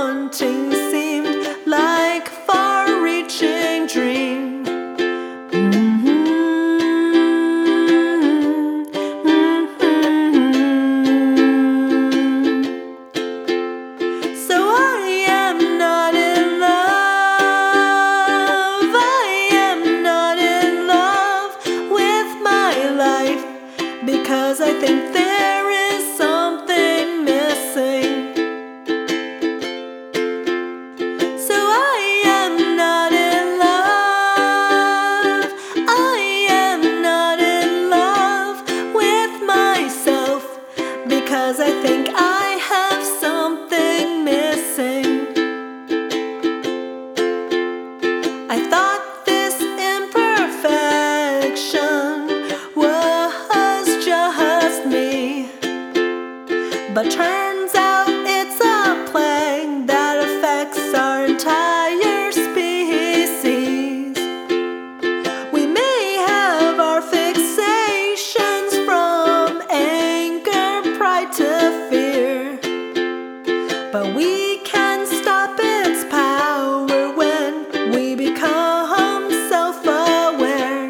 wanting seemed like a far-reaching dream. So I am not in love. I am not in love with my life, because I think there is something missing. So I am not in love. I am not in love with myself, because I think I have something missing. I thought this imperfection was just me, but turns out it's a plague that affects our entire species. We may have our fixations, from anger, pride to fear, but we can stop its power when we become self-aware.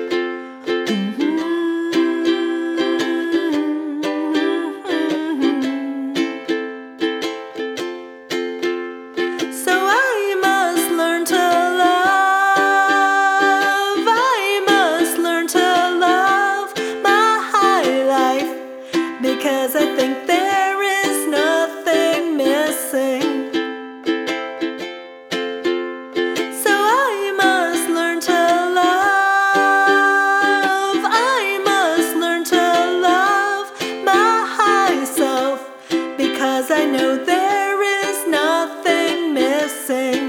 So I must learn to love. I must learn to love my life, because I think there is nothing missing. So I must learn to love. I must learn to love myself, because I know there is nothing missing.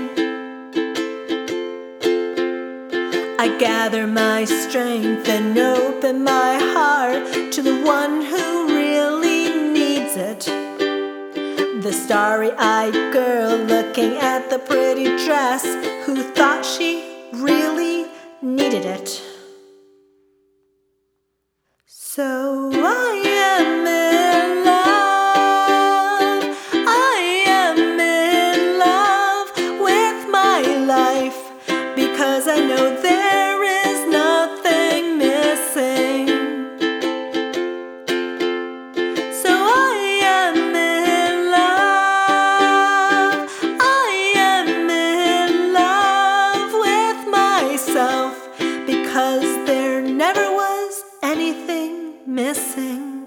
I gather my strength and open my heart to the one who really needs it. The starry-eyed girl looking at the pretty dress, who thought she really needed it. So I am in love. I am in love with my life, because I know there is nothing missing. So I am in love. I am in love with myself, because there never was anything missing.